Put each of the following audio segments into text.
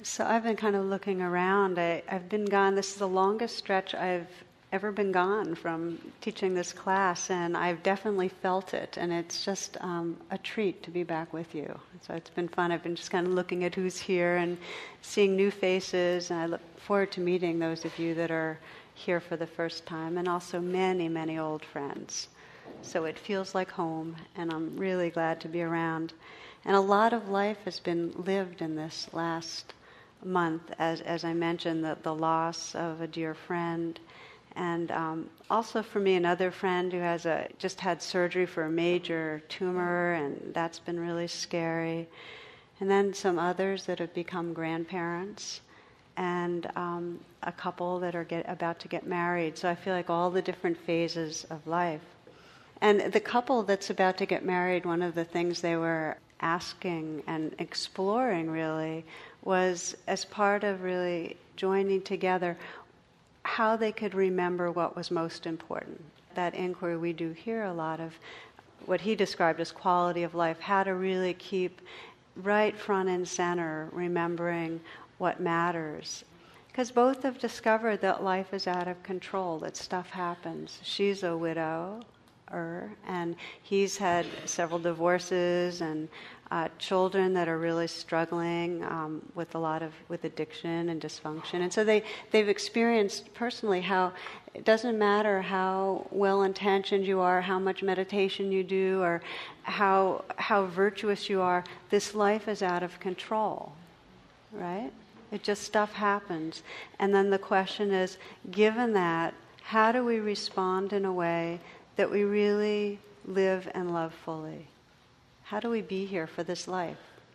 So I've been kind of looking around. I've been gone. This is the longest stretch I've ever been gone from teaching this class, and I've definitely felt it. And it's just a treat to be back with you. So it's been fun. I've been just kind of looking at who's here and seeing new faces, and I look forward to meeting those of you that are here for the first time, and also many, many old friends. So it feels like home, and I'm really glad to be around. And a lot of life has been lived in this last month, as I mentioned, the loss of a dear friend, and also for me another friend who has just had surgery for a major tumor, and that's been really scary. And then some others that have become grandparents, and a couple that are about to get married. So I feel like all the different phases of life. And the couple that's about to get married, one of the things they were asking and exploring really was, as part of really joining together, how they could remember what was most important. That inquiry we do hear a lot of, what he described as quality of life, how to really keep right front and center, remembering what matters. Because both have discovered that life is out of control, that stuff happens. She's a widow, and he's had several divorces and children that are really struggling with with addiction and dysfunction. And so they've experienced personally how it doesn't matter how well-intentioned you are, how much meditation you do, or how virtuous you are, this life is out of control, right? It just, stuff happens. And then the question is, given that, how do we respond in a way that we really live and love fully? How do we be here for this life?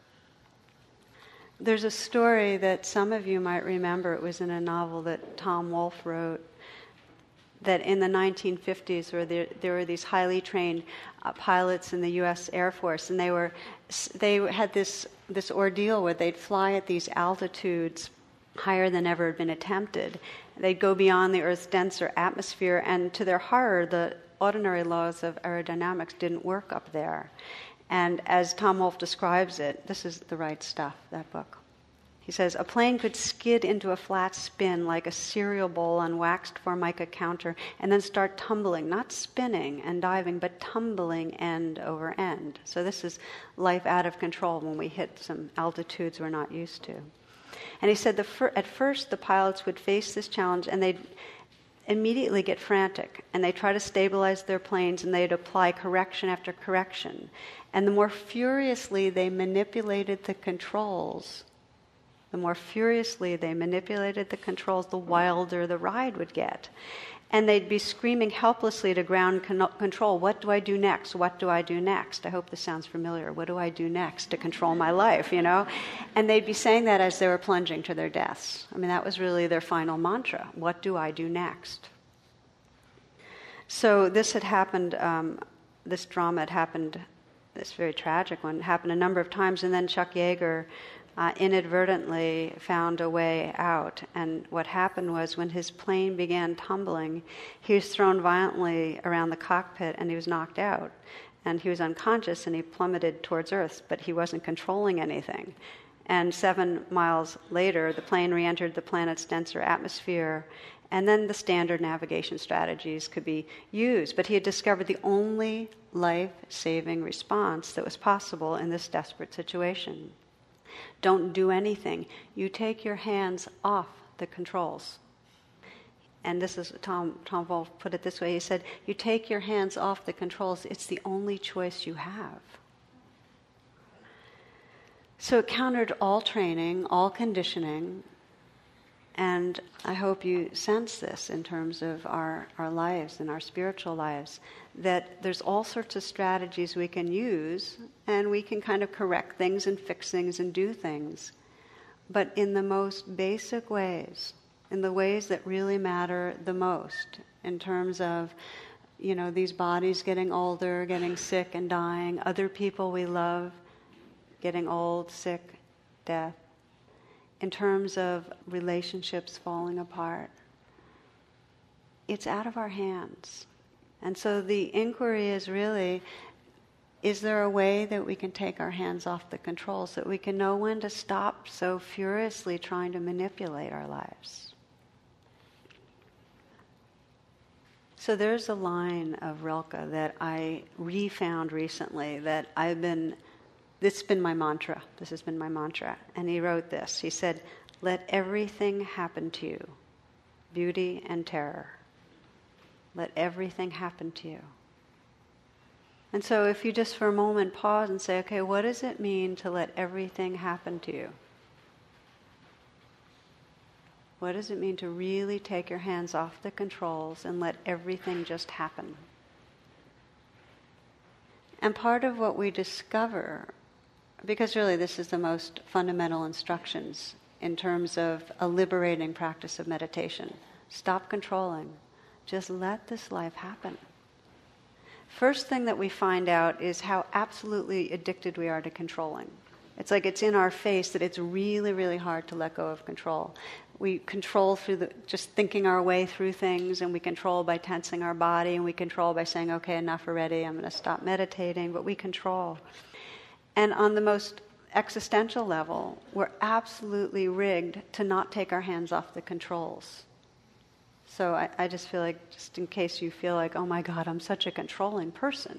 There's a story that some of you might remember. It was in a novel that Tom Wolfe wrote, that in the 1950s where there were these highly trained pilots in the U.S. Air Force, and they had this ordeal where they'd fly at these altitudes higher than ever had been attempted. They'd go beyond the Earth's denser atmosphere, and to their horror, the ordinary laws of aerodynamics didn't work up there. And as Tom Wolfe describes it, this is The Right Stuff, that book. He says, a plane could skid into a flat spin like a cereal bowl on waxed formica counter and then start tumbling, not spinning and diving, but tumbling end over end. So this is life out of control when we hit some altitudes we're not used to. And he said at first the pilots would face this challenge and they'd immediately get frantic, and they try to stabilize their planes, and they'd apply correction after correction. And the more furiously they manipulated the controls, the wilder the ride would get. And they'd be screaming helplessly to ground control, what do I do next? What do I do next? I hope this sounds familiar. What do I do next to control my life, you know? And they'd be saying that as they were plunging to their deaths. I mean, that was really their final mantra. What do I do next? So this had happened, this drama had happened, this very tragic one, happened a number of times, and then Chuck Yeager inadvertently found a way out. And what happened was, when his plane began tumbling, he was thrown violently around the cockpit and he was knocked out. And he was unconscious and he plummeted towards Earth, but he wasn't controlling anything. And 7 miles later, the plane re-entered the planet's denser atmosphere, and then the standard navigation strategies could be used. But he had discovered the only life-saving response that was possible in this desperate situation. Don't do anything. You take your hands off the controls. And this is, Tom Wolfe put it this way. He said, you take your hands off the controls. It's the only choice you have. So it countered all training, all conditioning, and I hope you sense this in terms of our lives and our spiritual lives, that there's all sorts of strategies we can use, and we can kind of correct things and fix things and do things. But in the most basic ways, in the ways that really matter the most, in terms of, you know, these bodies getting older, getting sick and dying, other people we love getting old, sick, death, in terms of relationships falling apart, it's out of our hands. And so the inquiry is really, is there a way that we can take our hands off the controls, that we can know when to stop so furiously trying to manipulate our lives? So there's a line of Rilke that I refound recently that it's been my mantra. This has been my mantra. And he wrote this. He said, "Let everything happen to you, beauty and terror. Let everything happen to you." And so if you just for a moment pause and say, okay, what does it mean to let everything happen to you? What does it mean to really take your hands off the controls and let everything just happen? And part of what we discover, because really this is the most fundamental instructions in terms of a liberating practice of meditation. Stop controlling. Just let this life happen. First thing that we find out is how absolutely addicted we are to controlling. It's like it's in our face that it's really, really hard to let go of control. We control through just thinking our way through things, and we control by tensing our body, and we control by saying, okay, enough already, I'm going to stop meditating, but we control. And on the most existential level, we're absolutely rigged to not take our hands off the controls. So I just feel like, just in case you feel like, oh my God, I'm such a controlling person,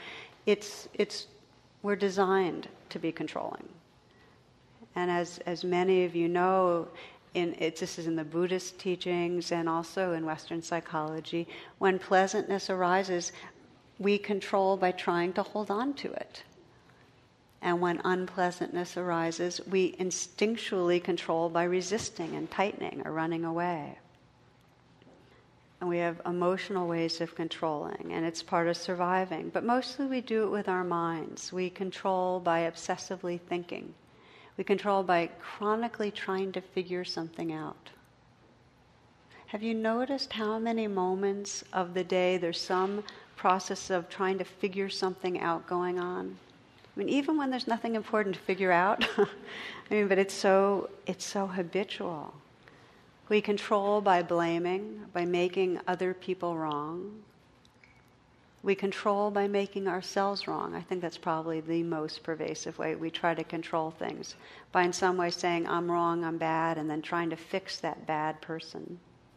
we're designed to be controlling. And as many of you know, this is in the Buddhist teachings and also in Western psychology, when pleasantness arises, we control by trying to hold on to it. And when unpleasantness arises, we instinctually control by resisting and tightening or running away. And we have emotional ways of controlling, and it's part of surviving. But mostly we do it with our minds. We control by obsessively thinking. We control by chronically trying to figure something out. Have you noticed how many moments of the day there's some process of trying to figure something out going on? I mean, even when there's nothing important to figure out, but it's so habitual. We control by blaming, by making other people wrong. We control by making ourselves wrong. I think that's probably the most pervasive way we try to control things, by in some way saying, I'm wrong, I'm bad, and then trying to fix that bad person.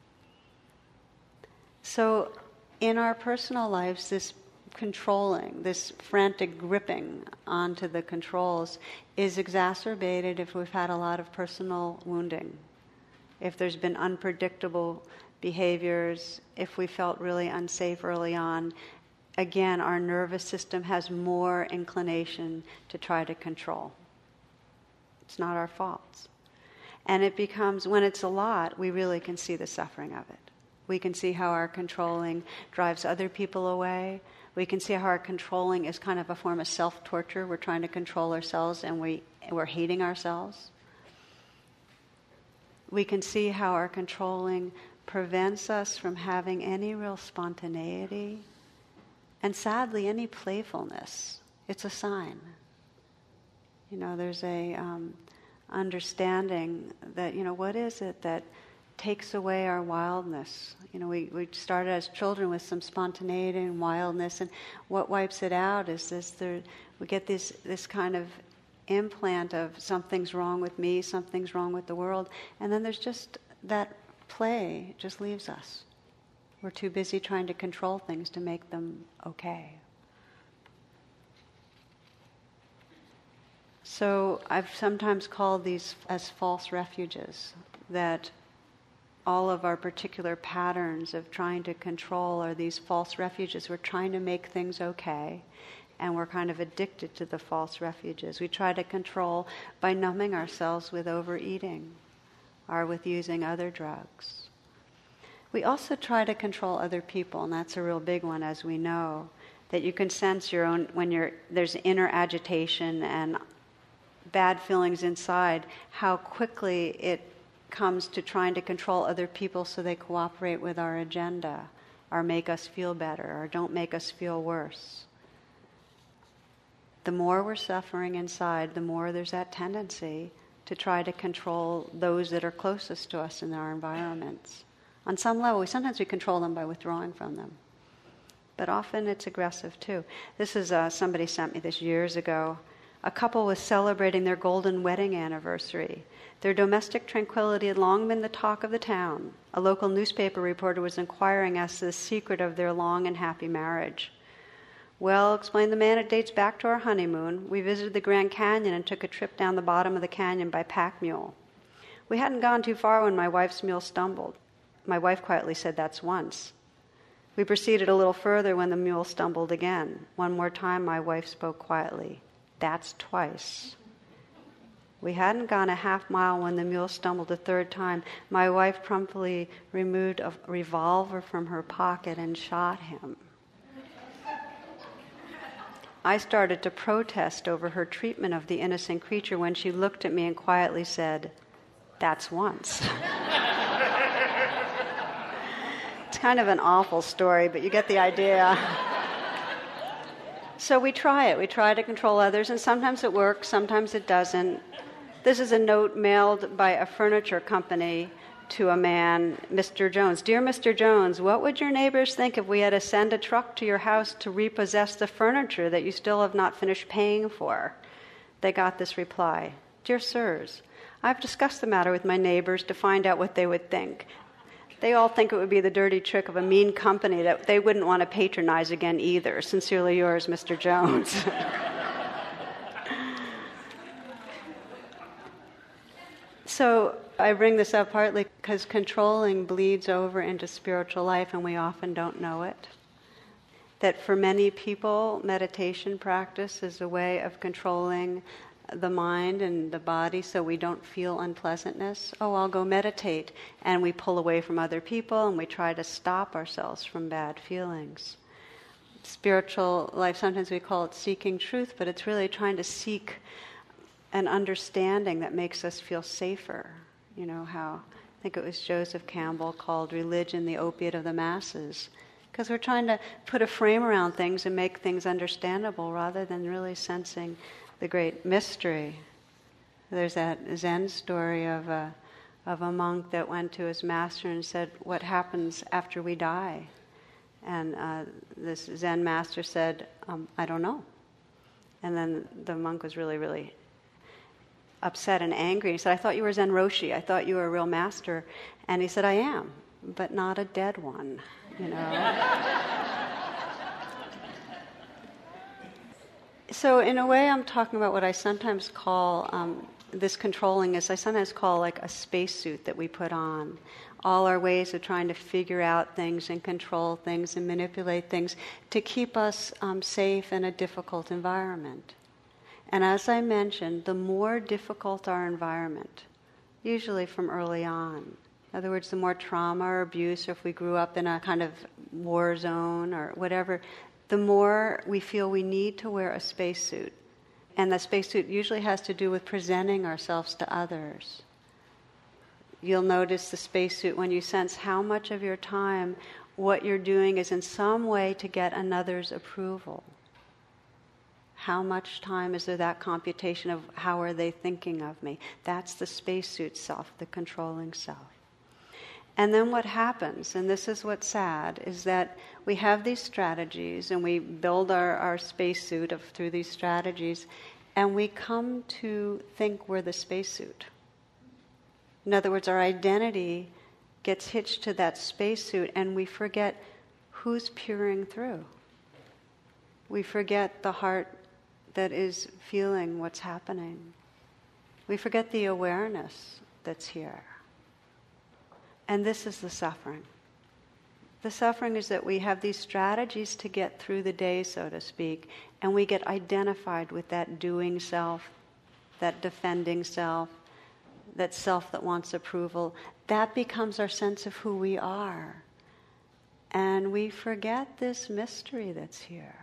So in our personal lives, this controlling, this frantic gripping onto the controls is exacerbated if we've had a lot of personal wounding. If there's been unpredictable behaviors, if we felt really unsafe early on, again, our nervous system has more inclination to try to control. It's not our fault. And it becomes, when it's a lot, we really can see the suffering of it. We can see how our controlling drives other people away. We can see how our controlling is kind of a form of self-torture. We're trying to control ourselves and we're hating ourselves. We can see how our controlling prevents us from having any real spontaneity and, sadly, any playfulness. It's a sign. There's a understanding that, what is it that takes away our wildness? We started as children with some spontaneity and wildness, and what wipes it out is we get this kind of implant of something's wrong with me, something's wrong with the world, and then there's just that play just leaves us. We're too busy trying to control things to make them okay. So I've sometimes called these as false refuges, that all of our particular patterns of trying to control are these false refuges. We're trying to make things okay, and we're kind of addicted to the false refuges. We try to control by numbing ourselves with overeating or with using other drugs. We also try to control other people, and that's a real big one, as we know, that you can sense your own, when there's inner agitation and bad feelings inside, how quickly it comes to trying to control other people so they cooperate with our agenda or make us feel better or don't make us feel worse. The more we're suffering inside, the more there's that tendency to try to control those that are closest to us in our environments. On some level, sometimes we control them by withdrawing from them. but often it's aggressive too. This is, somebody sent me this years ago. A couple was celebrating their golden wedding anniversary. Their domestic tranquility had long been the talk of the town. A local newspaper reporter was inquiring as to the secret of their long and happy marriage. Well, explained the man, it dates back to our honeymoon. We visited the Grand Canyon and took a trip down the bottom of the canyon by pack mule. We hadn't gone too far when my wife's mule stumbled. My wife quietly said, "That's once." We proceeded a little further when the mule stumbled again. One more time, my wife spoke quietly, "That's twice." We hadn't gone a half mile when the mule stumbled a third time. My wife promptly removed a revolver from her pocket and shot him. I started to protest over her treatment of the innocent creature when she looked at me and quietly said, "That's once." It's kind of an awful story, but you get the idea. So we try it. We try to control others, and sometimes it works, sometimes it doesn't. This is a note mailed by a furniture company to a man, Mr. Jones. "Dear Mr. Jones, what would your neighbors think if we had to send a truck to your house to repossess the furniture that you still have not finished paying for?" They got this reply: "Dear sirs, I've discussed the matter with my neighbors to find out what they would think. They all think it would be the dirty trick of a mean company that they wouldn't want to patronize again either. Sincerely yours, Mr. Jones." So I bring this up partly because controlling bleeds over into spiritual life and we often don't know it. That for many people, meditation practice is a way of controlling the mind and the body so we don't feel unpleasantness. Oh, I'll go meditate. And we pull away from other people and we try to stop ourselves from bad feelings. Spiritual life, sometimes we call it seeking truth, but it's really trying to seek an understanding that makes us feel safer. You know how, I think it was Joseph Campbell called religion the opiate of the masses. Because we're trying to put a frame around things and make things understandable rather than really sensing the great mystery. There's that Zen story of a monk that went to his master and said, "What happens after we die?" And this Zen master said, "I don't know." And then the monk was really, really upset and angry. He said, "I thought you were Zen Roshi. I thought you were a real master." And he said, "I am, but not a dead one, you know." So in a way, I'm talking about what I sometimes call, this controlling is I sometimes call like a spacesuit that we put on. All our ways of trying to figure out things and control things and manipulate things to keep us safe in a difficult environment. And as I mentioned, the more difficult our environment, usually from early on, in other words, the more trauma or abuse, or if we grew up in a kind of war zone or whatever, the more we feel we need to wear a spacesuit. And the spacesuit usually has to do with presenting ourselves to others. You'll notice the spacesuit when you sense how much of your time what you're doing is in some way to get another's approval. How much time is there that computation of how are they thinking of me? That's the spacesuit self, the controlling self. And then what happens, and this is what's sad, is that we have these strategies and we build our spacesuit through these strategies, and we come to think we're the spacesuit. In other words, our identity gets hitched to that spacesuit and we forget who's peering through. We forget the heart that is feeling what's happening. We forget the awareness that's here. And this is the suffering. The suffering is that we have these strategies to get through the day, so to speak, and we get identified with that doing self, that defending self, that self that wants approval. That becomes our sense of who we are. And we forget this mystery that's here.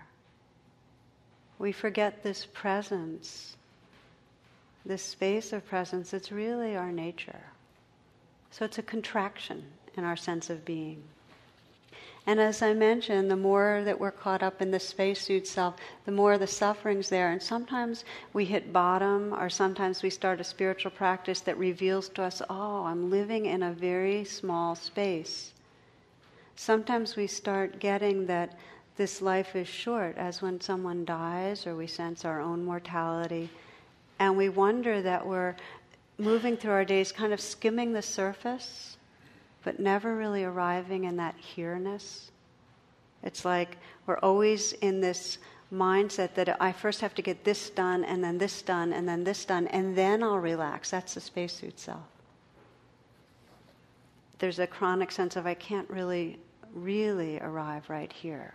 We forget this presence, this space of presence. It's really our nature. So it's a contraction in our sense of being. And as I mentioned, the more that we're caught up in the spacesuit self, the more the suffering's there. And sometimes we hit bottom, or sometimes we start a spiritual practice that reveals to us, oh, I'm living in a very small space. Sometimes we start getting that this life is short, as when someone dies or we sense our own mortality, and we wonder that we're moving through our days kind of skimming the surface, but never really arriving in that here-ness. It's like we're always in this mindset that I first have to get this done, and then this done, and then this done, and then I'll relax. That's the spacesuit self. There's a chronic sense of I can't really arrive right here.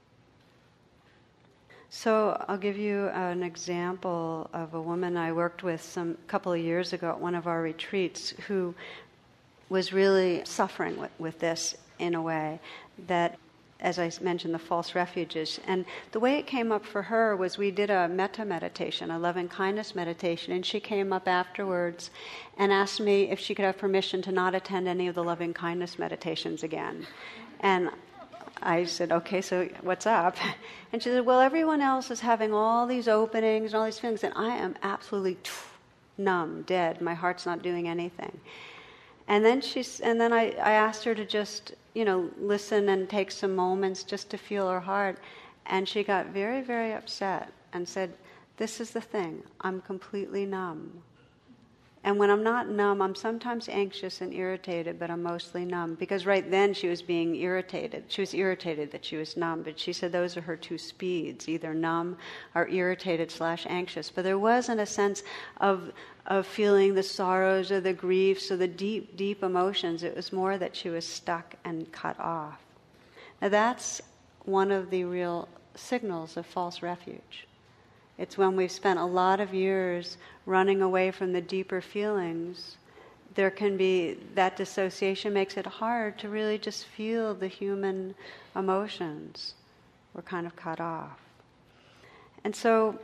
So I'll give you an example of a woman I worked with a couple of years ago at one of our retreats who was really suffering with this in a way that, as I mentioned, the false refuges. And the way it came up for her was we did a metta meditation, a loving kindness meditation, and she came up afterwards and asked me if she could have permission to not attend any of the loving kindness meditations again. And I said, okay, so what's up? And she said, well, everyone else is having all these openings and all these feelings, and I am absolutely numb, dead. My heart's not doing anything. And then I asked her to just, listen and take some moments just to feel her heart. And she got very, very upset and said, this is the thing, I'm completely numb. And when I'm not numb, I'm sometimes anxious and irritated, but I'm mostly numb. Because right then she was being irritated. She was irritated that she was numb, but she said those are her two speeds, either numb or irritated/anxious. But there wasn't a sense of feeling the sorrows or the griefs or the deep, deep emotions. It was more that she was stuck and cut off. Now that's one of the real signals of false refuge. It's when we've spent a lot of years running away from the deeper feelings, there can be, that dissociation makes it hard to really just feel the human emotions. We're kind of cut off. And so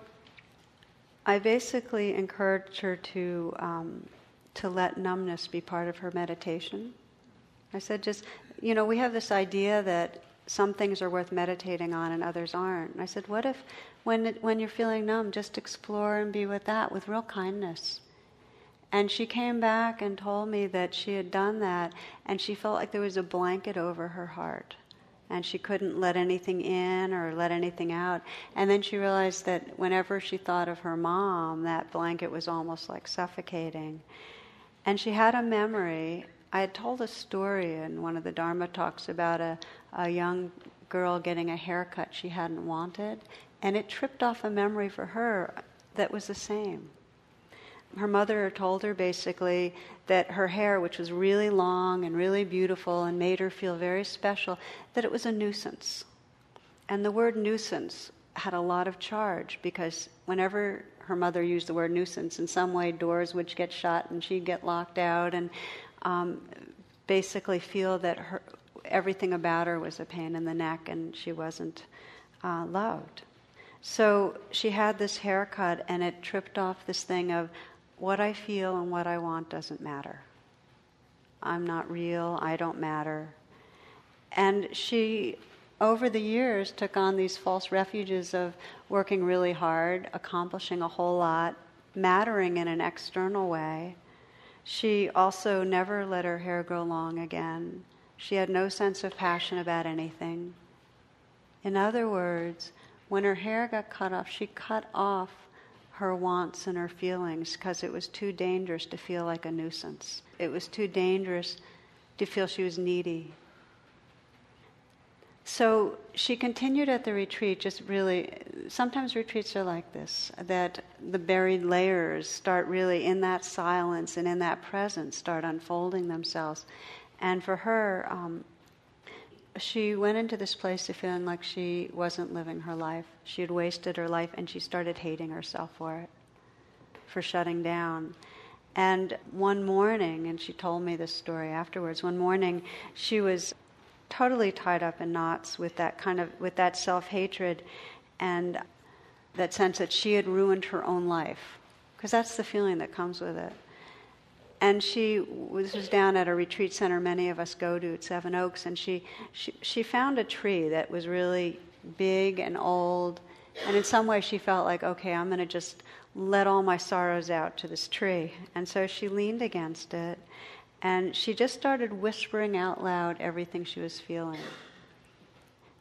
I basically encouraged her to let numbness be part of her meditation. I said we have this idea that some things are worth meditating on and others aren't. And I said, what if when you're feeling numb, just explore and be with that with real kindness. And she came back and told me that she had done that, and she felt like there was a blanket over her heart, and she couldn't let anything in or let anything out. And then she realized that whenever she thought of her mom, that blanket was almost like suffocating. And she had a memory. I had told a story in one of the Dharma talks about a young girl getting a haircut she hadn't wanted, and it tripped off a memory for her that was the same. Her mother told her basically that her hair, which was really long and really beautiful and made her feel very special, that it was a nuisance. And the word nuisance had a lot of charge, because whenever her mother used the word nuisance, in some way doors would get shut and she'd get locked out and basically feel that everything about her was a pain in the neck and she wasn't loved. So she had this haircut, and it tripped off this thing of what I feel and what I want doesn't matter. I'm not real, I don't matter. And she, over the years, took on these false refuges of working really hard, accomplishing a whole lot, mattering in an external way. She also never let her hair grow long again. She had no sense of passion about anything. In other words, when her hair got cut off, she cut off her wants and her feelings because it was too dangerous to feel like a nuisance. It was too dangerous to feel she was needy. So she continued at the retreat, just really, sometimes retreats are like this, that the buried layers start really in that silence and in that presence start unfolding themselves. And for her, she went into this place of feeling like she wasn't living her life. She had wasted her life, and she started hating herself for it, for shutting down. And one morning, and she told me this story afterwards, one morning she was totally tied up in knots with that self-hatred and that sense that she had ruined her own life, because that's the feeling that comes with it. And this was down at a retreat center many of us go to at Seven Oaks, and she found a tree that was really big and old, and in some way she felt like, okay, I'm going to just let all my sorrows out to this tree. And so she leaned against it, and she just started whispering out loud everything she was feeling.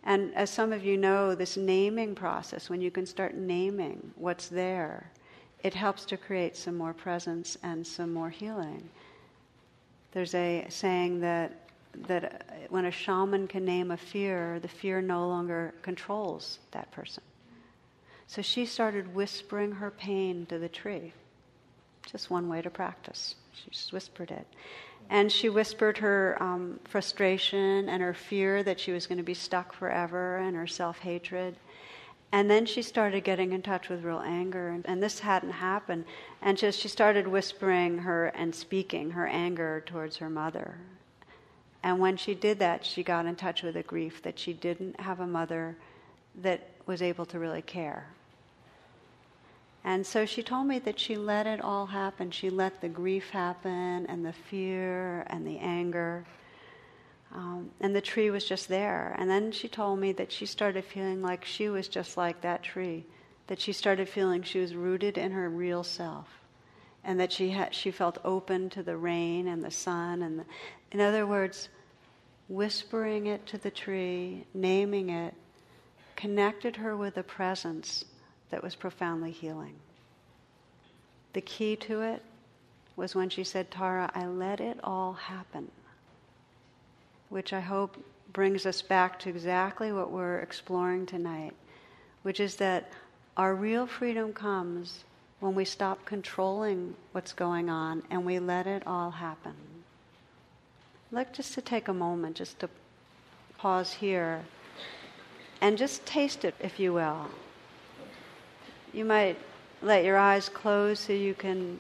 And as some of you know, this naming process, when you can start naming what's there, it helps to create some more presence and some more healing. There's a saying that when a shaman can name a fear, the fear no longer controls that person. So she started whispering her pain to the tree. Just one way to practice. She just whispered it. And she whispered her frustration and her fear that she was going to be stuck forever and her self-hatred. And then she started getting in touch with real anger. And this hadn't happened. And she started whispering her and speaking her anger towards her mother. And when she did that, she got in touch with a grief that she didn't have a mother that was able to really care. And so she told me that she let it all happen. She let the grief happen and the fear and the anger. And the tree was just there. And then she told me that she started feeling like she was just like that tree. That she started feeling she was rooted in her real self. And that she felt open to the rain and the sun. In other words, whispering it to the tree, naming it, connected her with a presence that was profoundly healing. The key to it was when she said, Tara, I let it all happen. Which I hope brings us back to exactly what we're exploring tonight, which is that our real freedom comes when we stop controlling what's going on and we let it all happen. I'd like just to take a moment, just to pause here, and just taste it, if you will. You might let your eyes close so you can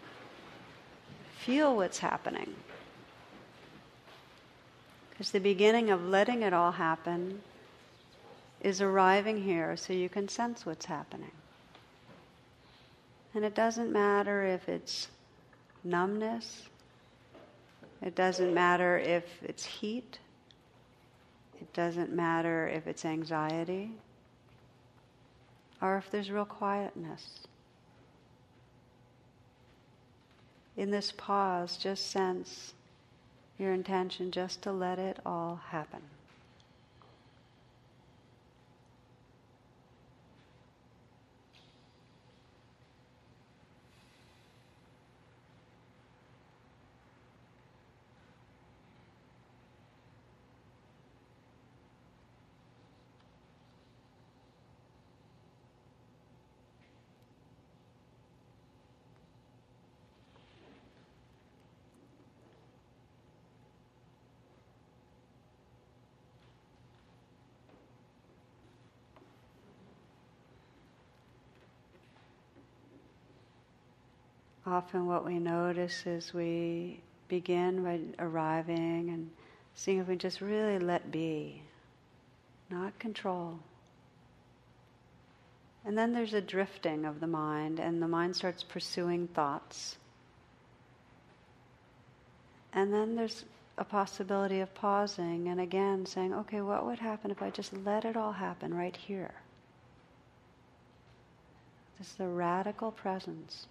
feel what's happening. Because the beginning of letting it all happen is arriving here so you can sense what's happening. And it doesn't matter if it's numbness, it doesn't matter if it's heat, it doesn't matter if it's anxiety, or if there's real quietness. In this pause, just sense your intention just to let it all happen. Often what we notice is we begin by arriving and seeing if we just really let be, not control. And then there's a drifting of the mind, and the mind starts pursuing thoughts. And then there's a possibility of pausing and again saying, okay, what would happen if I just let it all happen right here? This is the radical presence.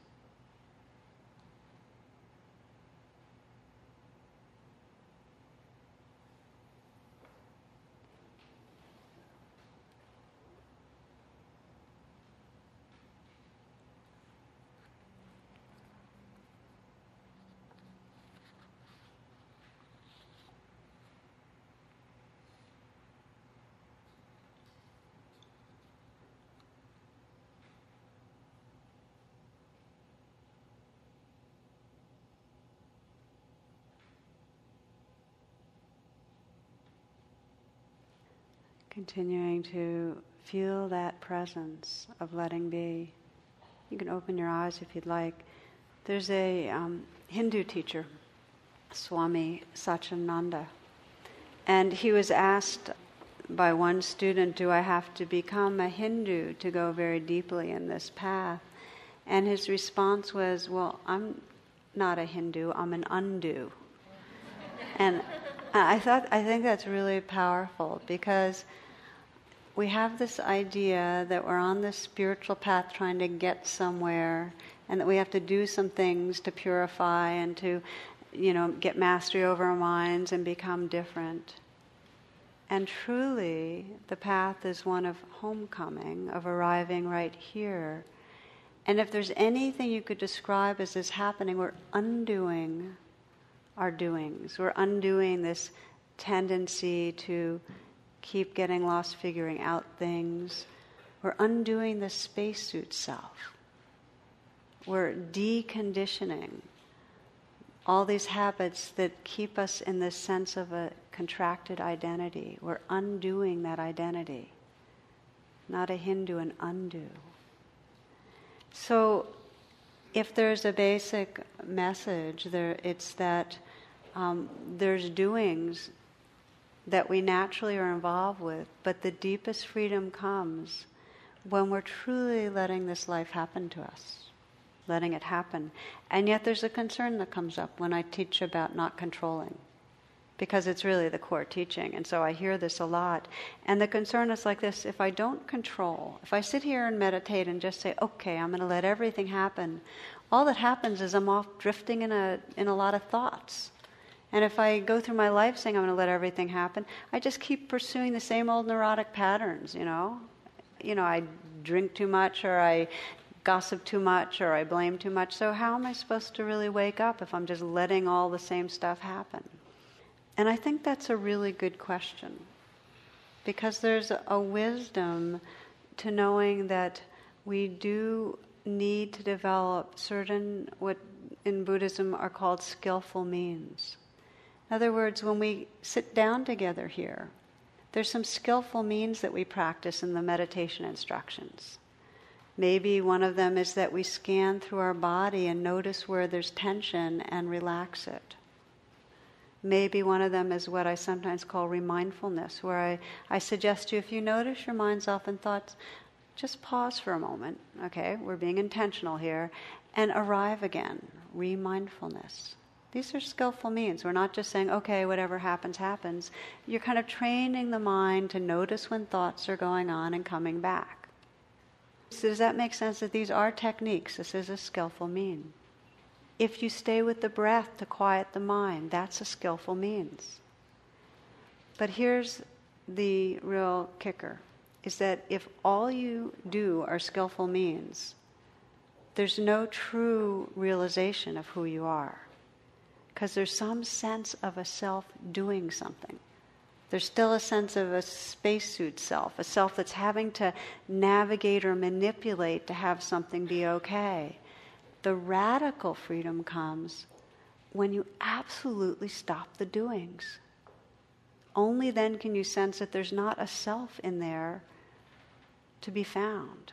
Continuing to feel that presence of letting be. You can open your eyes if you'd like. There's a Hindu teacher, Swami Satchidananda, and he was asked by one student, do I have to become a Hindu to go very deeply in this path? And his response was, well, I'm not a Hindu, I'm an undo. And I think that's really powerful, because we have this idea that we're on this spiritual path trying to get somewhere, and that we have to do some things to purify and to, get mastery over our minds and become different. And truly, the path is one of homecoming, of arriving right here. And if there's anything you could describe as is happening, we're undoing our doings. We're undoing this tendency to keep getting lost figuring out things. We're undoing the spacesuit self. We're deconditioning all these habits that keep us in this sense of a contracted identity. We're undoing that identity. Not a Hindu, an undo. So if there's a basic message, it's that there's doings that we naturally are involved with, but the deepest freedom comes when we're truly letting this life happen to us, letting it happen. And yet there's a concern that comes up when I teach about not controlling, because it's really the core teaching. And so I hear this a lot. And the concern is like this: if I don't control, if I sit here and meditate and just say, okay, I'm going to let everything happen, all that happens is I'm off drifting in a lot of thoughts. And if I go through my life saying I'm going to let everything happen, I just keep pursuing the same old neurotic patterns, you know, I drink too much, or I gossip too much, or I blame too much. So how am I supposed to really wake up if I'm just letting all the same stuff happen? And I think that's a really good question, because there's a wisdom to knowing that we do need to develop certain, what in Buddhism are called skillful means. In other words, when we sit down together here, there's some skillful means that we practice in the meditation instructions. Maybe one of them is that we scan through our body and notice where there's tension and relax it. Maybe one of them is what I sometimes call remindfulness, where I suggest you, if you notice your mind's off in thoughts, just pause for a moment, okay? We're being intentional here, and arrive again, remindfulness. These are skillful means. We're not just saying, okay, whatever happens, happens. You're kind of training the mind to notice when thoughts are going on and coming back. So does that make sense that these are techniques? This is a skillful mean. If you stay with the breath to quiet the mind, that's a skillful means. But here's the real kicker, is that if all you do are skillful means, there's no true realization of who you are. Because there's some sense of a self doing something. There's still a sense of a spacesuit self, a self that's having to navigate or manipulate to have something be okay. The radical freedom comes when you absolutely stop the doings. Only then can you sense that there's not a self in there to be found.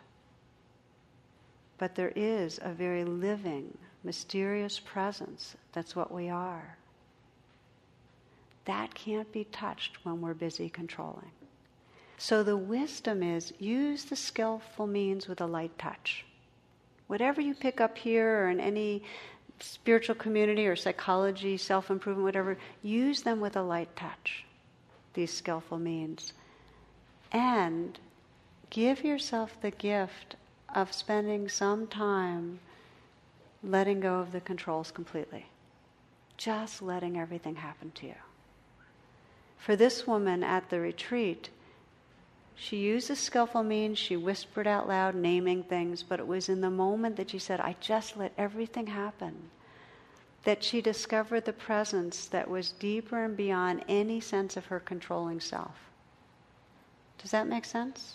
But there is a very living, mysterious presence. That's what we are. That can't be touched when we're busy controlling. So the wisdom is, use the skillful means with a light touch. Whatever you pick up here or in any spiritual community or psychology, self-improvement, whatever, use them with a light touch, these skillful means. And give yourself the gift of spending some time letting go of the controls completely. Just letting everything happen to you. For this woman at the retreat, she used a skillful means, she whispered out loud, naming things, but it was in the moment that she said, I just let everything happen, that she discovered the presence that was deeper and beyond any sense of her controlling self. Does that make sense?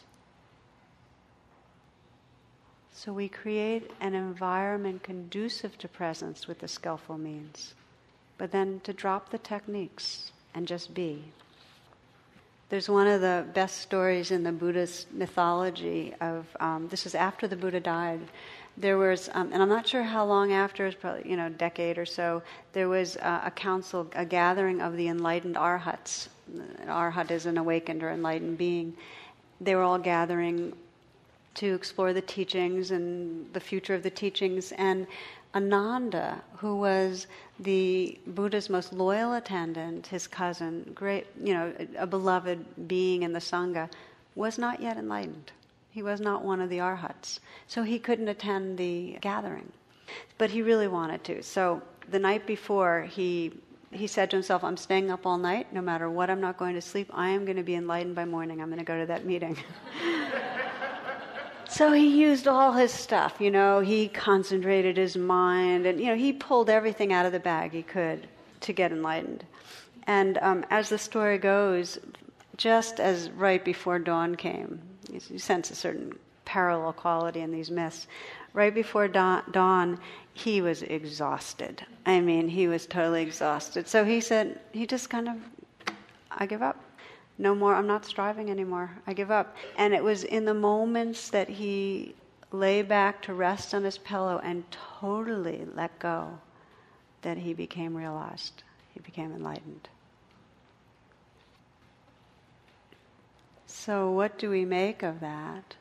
So we create an environment conducive to presence with the skillful means, but then to drop the techniques and just be. There's one of the best stories in the Buddhist mythology of, this is after the Buddha died. There was, and I'm not sure how long after, it was probably, a decade or so, there was a council, a gathering of the enlightened arhats. An arhat is an awakened or enlightened being. They were all gathering to explore the teachings and the future of the teachings. And Ananda, who was the Buddha's most loyal attendant, his cousin, great, a beloved being in the Sangha, was not yet enlightened. He was not one of the arhats. So he couldn't attend the gathering. But he really wanted to. So the night before, he He said to himself, I'm staying up all night. No matter what, I'm not going to sleep. I am going to be enlightened by morning. I'm going to go to that meeting. So he used all his stuff, he concentrated his mind, and, he pulled everything out of the bag he could to get enlightened. And as the story goes, just as right before dawn came, you sense a certain parallel quality in these myths. Right before dawn, he was exhausted. He was totally exhausted. So he said, he just kind of, I give up. No more, I'm not striving anymore. I give up. And it was in the moments that he lay back to rest on his pillow and totally let go that he became realized. He became enlightened. So what do we make of that?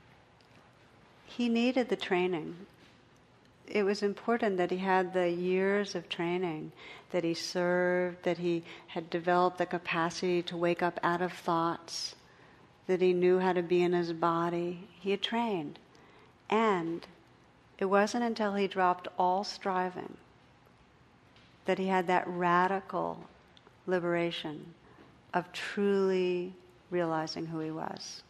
He needed the training. It was important that he had the years of training, that he served, that he had developed the capacity to wake up out of thoughts, that he knew how to be in his body. He had trained. And it wasn't until he dropped all striving that he had that radical liberation of truly realizing who he was.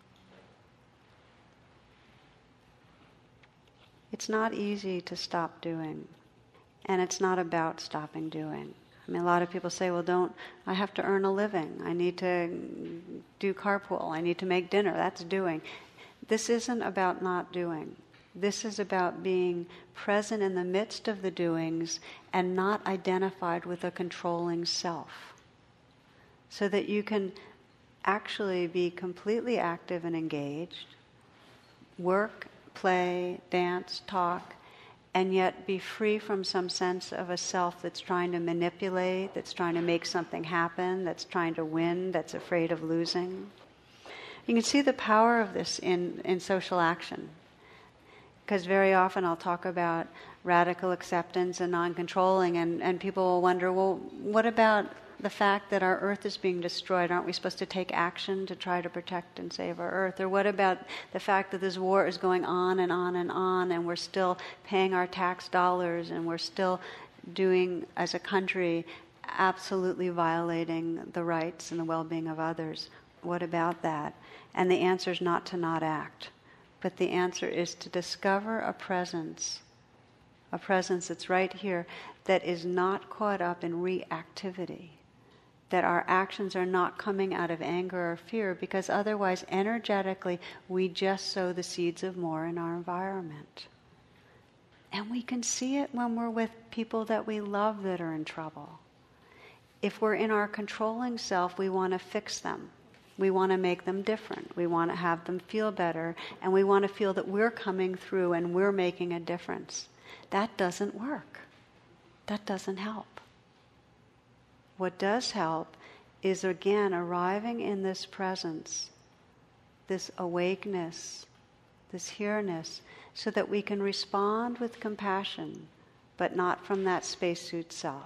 It's not easy to stop doing, and it's not about stopping doing. A lot of people say, well, I have to earn a living. I need to do carpool. I need to make dinner. That's doing. This isn't about not doing. This is about being present in the midst of the doings and not identified with a controlling self, so that you can actually be completely active and engaged, work, play, dance, talk, and yet be free from some sense of a self that's trying to manipulate, that's trying to make something happen, that's trying to win, that's afraid of losing. You can see the power of this in social action. Because very often I'll talk about radical acceptance and non-controlling, and people will wonder, well, what about the fact that our earth is being destroyed? Aren't we supposed to take action to try to protect and save our earth? Or what about the fact that this war is going on and on and on, and we're still paying our tax dollars, and we're still doing, as a country, absolutely violating the rights and the well-being of others? What about that? And the answer is not to not act, but the answer is to discover a presence that's right here, that is not caught up in reactivity, that our actions are not coming out of anger or fear, because otherwise, energetically, we just sow the seeds of more in our environment. And we can see it when we're with people that we love that are in trouble. If we're in our controlling self, we want to fix them. We want to make them different. We want to have them feel better, and we want to feel that we're coming through and we're making a difference. That doesn't work. That doesn't help. What does help is, again, arriving in this presence, this awakeness, this here-ness, so that we can respond with compassion, but not from that spacesuit self.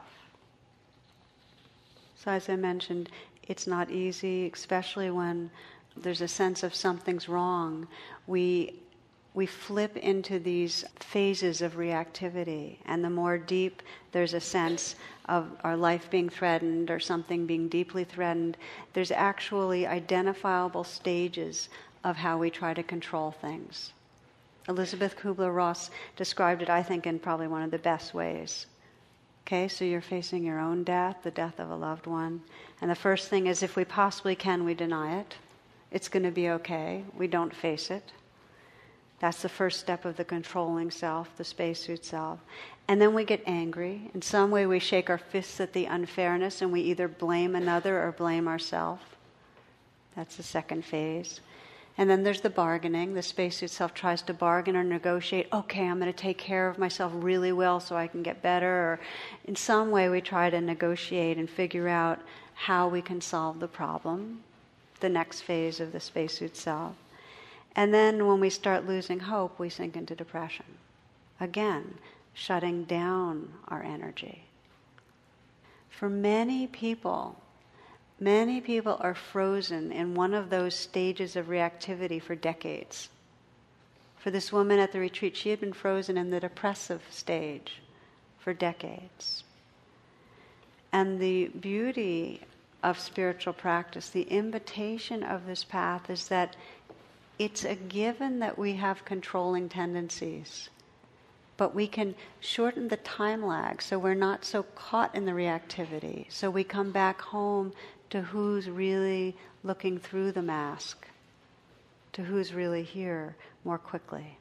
So as I mentioned, it's not easy, especially when there's a sense of something's wrong. We flip into these phases of reactivity, and the more deep there's a sense of our life being threatened or something being deeply threatened, there's actually identifiable stages of how we try to control things. Elizabeth Kubler-Ross described it, I think, in probably one of the best ways. Okay, so you're facing your own death, the death of a loved one, and the first thing is, if we possibly can, we deny it. It's going to be okay. We don't face it. That's the first step of the controlling self, the spacesuit self. And then we get angry. In some way we shake our fists at the unfairness, and we either blame another or blame ourselves. That's the second phase. And then there's the bargaining. The spacesuit self tries to bargain or negotiate. Okay, I'm going to take care of myself really well so I can get better. Or in some way we try to negotiate and figure out how we can solve the problem. The next phase of the spacesuit self. And then when we start losing hope, we sink into depression. Again, shutting down our energy. For many people are frozen in one of those stages of reactivity for decades. For this woman at the retreat, she had been frozen in the depressive stage for decades. And the beauty of spiritual practice, the invitation of this path, is that it's a given that we have controlling tendencies. But we can shorten the time lag so we're not so caught in the reactivity. So we come back home to who's really looking through the mask, to who's really here more quickly.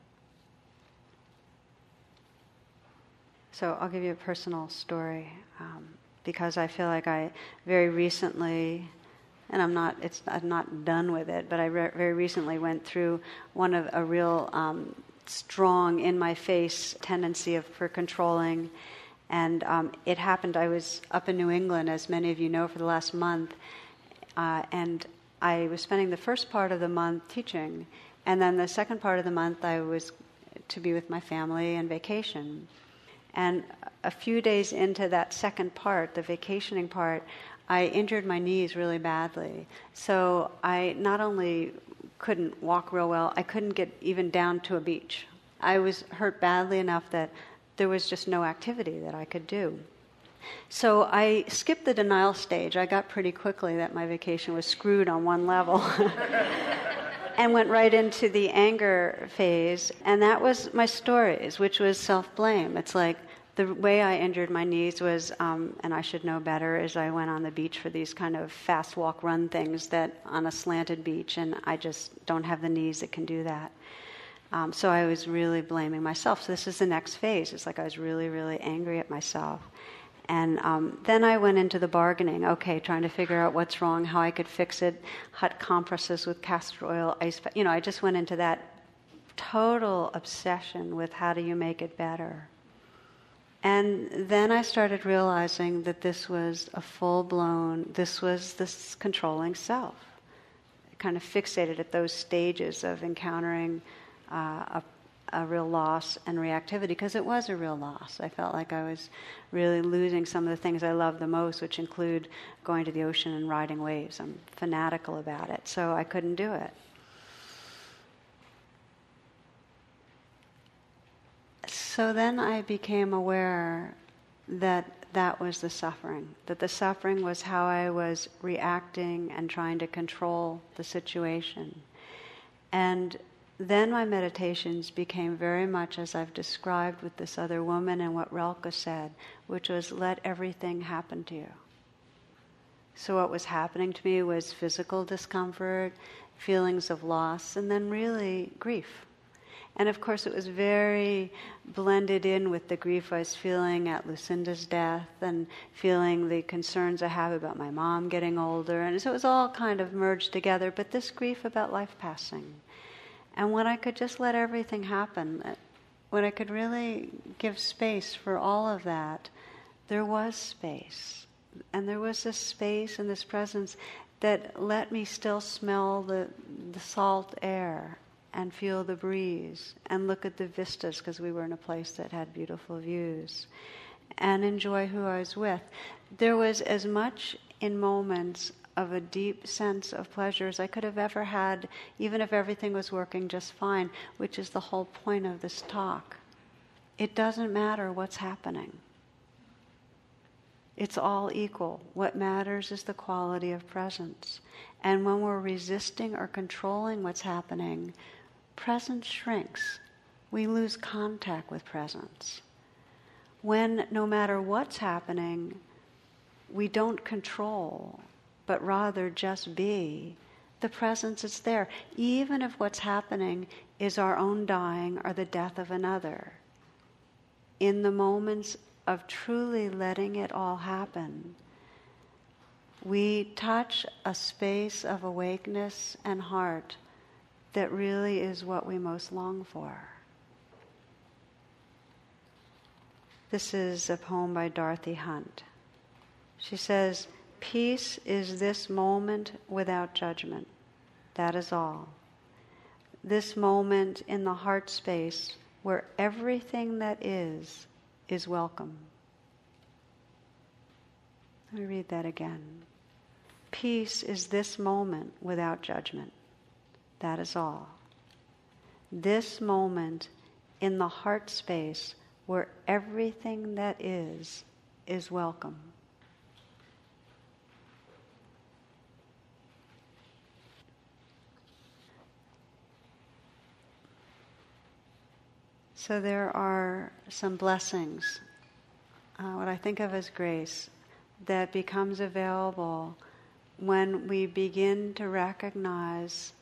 So I'll give you a personal story, because I feel like I very recently, and I'm not done with it, but I very recently went through one of a real strong in-my-face tendency for controlling. And it happened, I was up in New England, as many of you know, for the last month. And I was spending the first part of the month teaching. And then the second part of the month, I was to be with my family and vacation. And a few days into that second part, the vacationing part, I injured my knees really badly. So I not only couldn't walk real well, I couldn't get even down to a beach. I was hurt badly enough that there was just no activity that I could do. So I skipped the denial stage. I got pretty quickly that my vacation was screwed on one level and went right into the anger phase. And that was my stories, which was self-blame. It's like the way I injured my knees was, and I should know better, is I went on the beach for these kind of fast walk run things that on a slanted beach, and I just don't have the knees that can do that. So I was really blaming myself. So this is the next phase. It's like I was really, really angry at myself. And then I went into the bargaining, trying to figure out what's wrong, how I could fix it, hot compresses with castor oil, ice. I just went into that total obsession with how do you make it better. And then I started realizing that this was this was this controlling self. I kind of fixated at those stages of encountering a real loss and reactivity, because it was a real loss. I felt like I was really losing some of the things I love the most, which include going to the ocean and riding waves. I'm fanatical about it, so I couldn't do it. So then I became aware that that was the suffering, that the suffering was how I was reacting and trying to control the situation. And then my meditations became very much as I've described with this other woman and what Rilke said, which was let everything happen to you. So what was happening to me was physical discomfort, feelings of loss, and then really grief. And of course it was very blended in with the grief I was feeling at Lucinda's death and feeling the concerns I have about my mom getting older. And so it was all kind of merged together, but this grief about life passing. And when I could just let everything happen, when I could really give space for all of that, there was space. And there was this space and this presence that let me still smell the salt air and feel the breeze and look at the vistas, because we were in a place that had beautiful views, and enjoy who I was with. There was as much in moments of a deep sense of pleasure as I could have ever had, even if everything was working just fine, which is the whole point of this talk. It doesn't matter what's happening. It's all equal. What matters is the quality of presence. And when we're resisting or controlling what's happening, presence shrinks. We lose contact with presence. When no matter what's happening, we don't control, but rather just be, the presence is there, even if what's happening is our own dying or the death of another. In the moments of truly letting it all happen, we touch a space of awakeness and heart that really is what we most long for. This is a poem by Dorothy Hunt. She says, "Peace is this moment without judgment. That is all. This moment in the heart space where everything that is welcome." Let me read that again. Peace is this moment without judgment. That is all. This moment in the heart space where everything that is welcome. So there are some blessings, what I think of as grace, that becomes available when we begin to recognize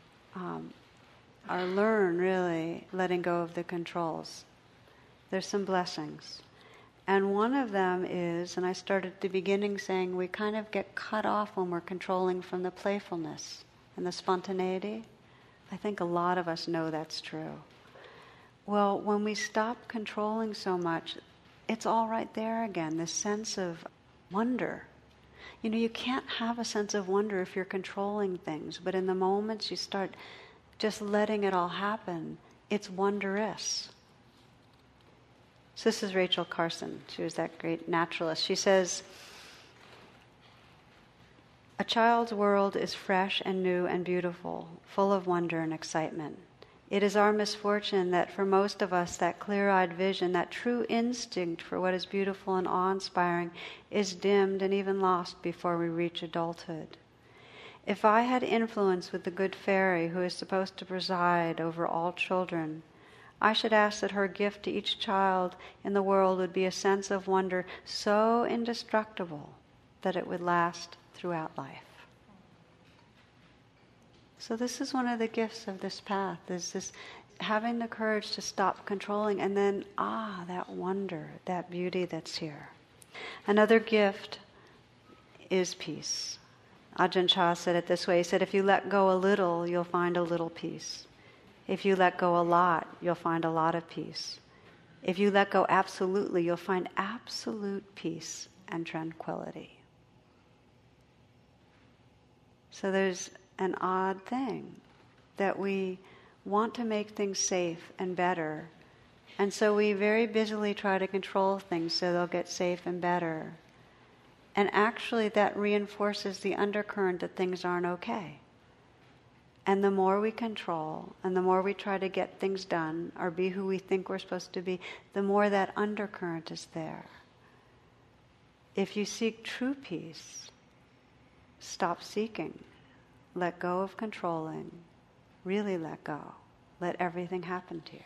or learn, really, letting go of the controls. There's some blessings. And one of them is, and I started at the beginning saying, we kind of get cut off when we're controlling from the playfulness and the spontaneity. I think a lot of us know that's true. Well, when we stop controlling so much, it's all right there again, this sense of wonder. You know, you can't have a sense of wonder if you're controlling things, but in the moments you start just letting it all happen, it's wondrous. So this is Rachel Carson. She was that great naturalist. She says, "A child's world is fresh and new and beautiful, full of wonder and excitement. It is our misfortune that for most of us that clear-eyed vision, that true instinct for what is beautiful and awe-inspiring is dimmed and even lost before we reach adulthood. If I had influence with the good fairy who is supposed to preside over all children, I should ask that her gift to each child in the world would be a sense of wonder so indestructible that it would last throughout life." So this is one of the gifts of this path, is this having the courage to stop controlling and then, that wonder, that beauty that's here. Another gift is peace. Ajahn Chah said it this way. He said, if you let go a little, you'll find a little peace. If you let go a lot, you'll find a lot of peace. If you let go absolutely, you'll find absolute peace and tranquility. So there's an odd thing that we want to make things safe and better, and so we very busily try to control things so they'll get safe and better. And actually that reinforces the undercurrent that things aren't okay. And the more we control and the more we try to get things done or be who we think we're supposed to be, the more that undercurrent is there. If you seek true peace, stop seeking. Let go of controlling. Really let go. Let everything happen to you.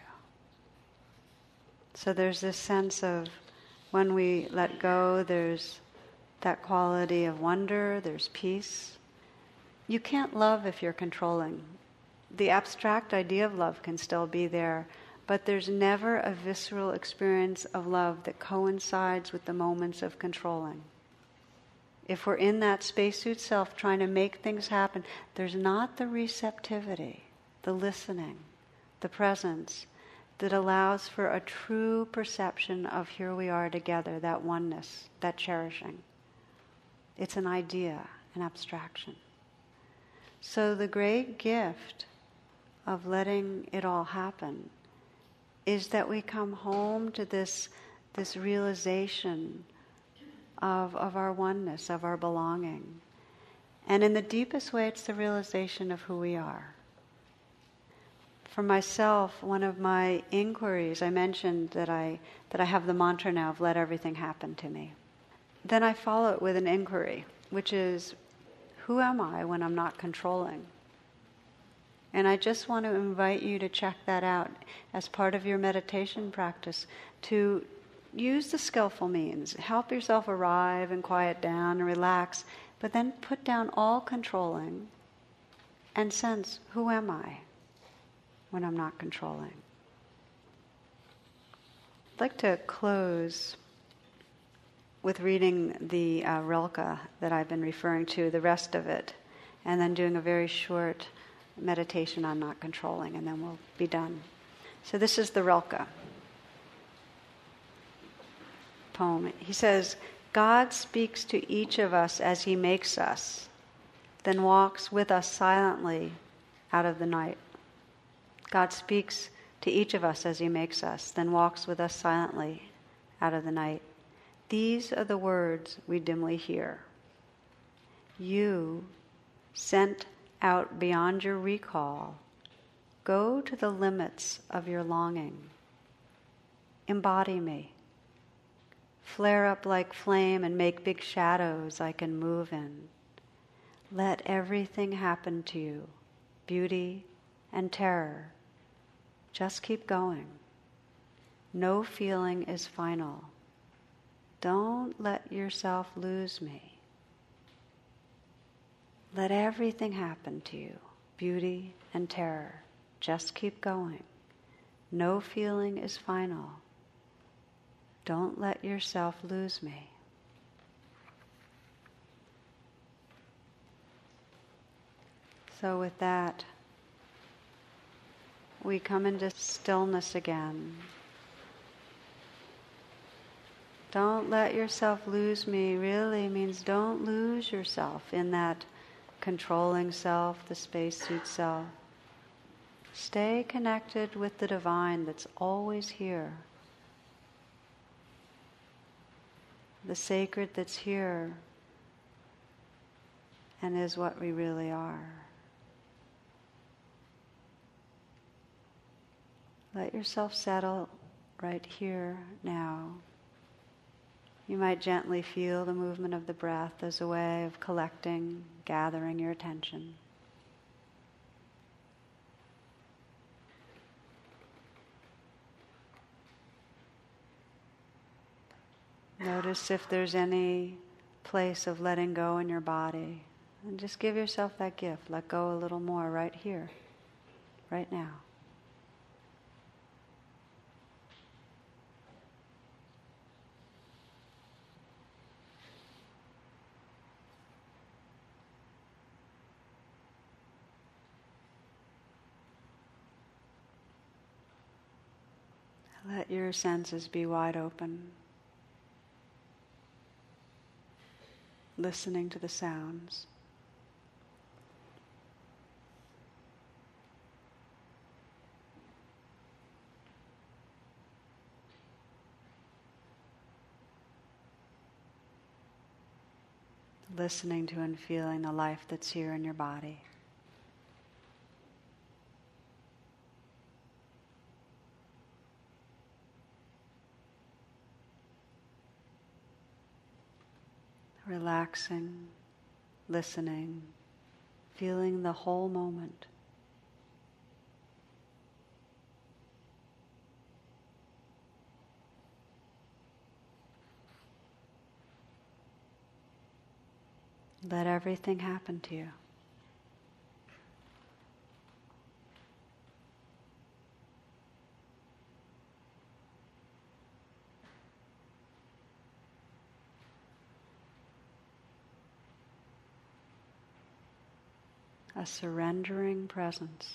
So there's this sense of when we let go, there's that quality of wonder, there's peace. You can't love if you're controlling. The abstract idea of love can still be there, but there's never a visceral experience of love that coincides with the moments of controlling. If we're in that spacesuit self trying to make things happen, there's not the receptivity, the listening, the presence that allows for a true perception of here we are together, that oneness, that cherishing. It's an idea, an abstraction. So the great gift of letting it all happen is that we come home to this realization of our oneness, of our belonging. And in the deepest way, it's the realization of who we are. For myself, one of my inquiries, I mentioned that I have the mantra now of let everything happen to me. Then I follow it with an inquiry, which is, who am I when I'm not controlling? And I just want to invite you to check that out as part of your meditation practice, to use the skillful means. Help yourself arrive and quiet down and relax, but then put down all controlling and sense, who am I when I'm not controlling? I'd like to close with reading the Rilke that I've been referring to, the rest of it, and then doing a very short meditation on not controlling, and then we'll be done. So this is the Rilke poem. He says, God speaks to each of us as he makes us, then walks with us silently out of the night. God speaks to each of us as he makes us, then walks with us silently out of the night. These are the words we dimly hear. You, sent out beyond your recall, go to the limits of your longing. Embody me. Flare up like flame and make big shadows I can move in. Let everything happen to you, beauty and terror. Just keep going. No feeling is final. Don't let yourself lose me. Let everything happen to you, beauty and terror. Just keep going. No feeling is final. Don't let yourself lose me. So with that, we come into stillness again. Don't let yourself lose me really means don't lose yourself in that controlling self, the spacesuit self. Stay connected with the divine that's always here. The sacred that's here and is what we really are. Let yourself settle right here now. You might gently feel the movement of the breath as a way of collecting, gathering your attention. Notice if there's any place of letting go in your body. And just give yourself that gift. Let go a little more right here, right now. Let your senses be wide open, listening to the sounds. Listening to and feeling the life that's here in your body. Relaxing, listening, feeling the whole moment. Let everything happen to you. A surrendering presence.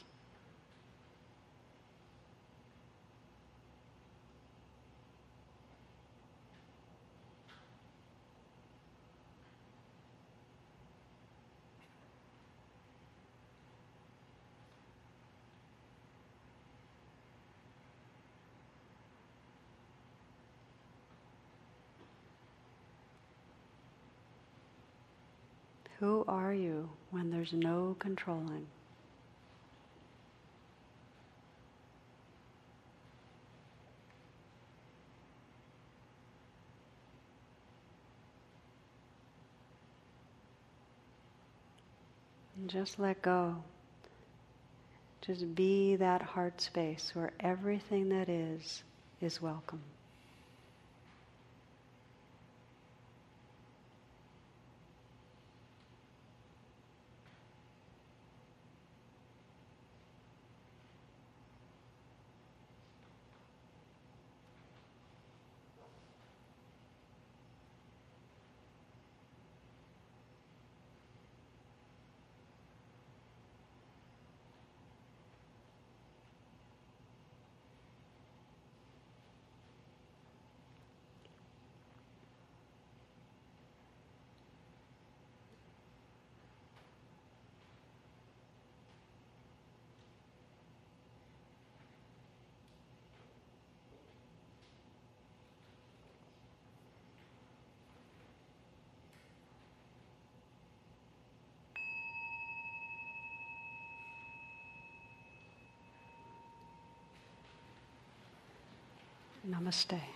Who are you when there's no controlling? And just let go. Just be that heart space where everything that is welcome. Namaste.